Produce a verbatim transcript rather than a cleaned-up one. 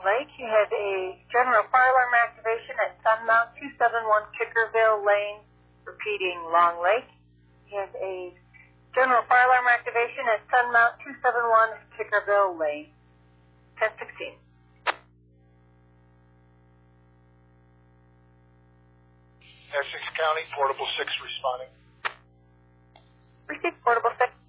Lake. You have a general fire alarm activation at Sunmount two seventy-one Kickerville Lane, repeating Long Lake. You have a general fire alarm activation at Sunmount two seventy-one Kickerville Lane. ten sixteen. Essex County, Portable six responding. Receive Portable six.